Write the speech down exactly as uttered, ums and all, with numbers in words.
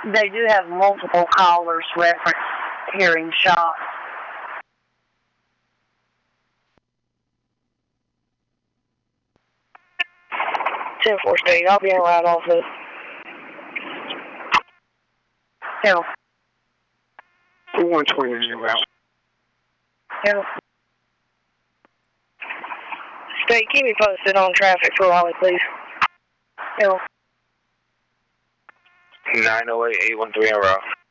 They do have multiple callers reference hearing shots. ten four State, I'll be in right office. Yeah. one twenty route. Yeah. State, keep me posted on traffic for Raleigh, please. Yeah. nine oh eight, eight one three in route.